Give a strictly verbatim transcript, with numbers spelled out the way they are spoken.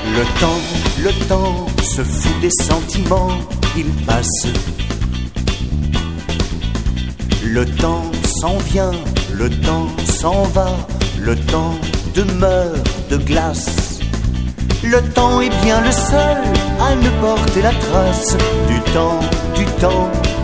Le temps, le temps se fout des sentiments, il passe. Le temps s'en vient, le temps s'en va, le temps demeure de glace. Le temps est bien le seul à ne porter la trace du temps, du temps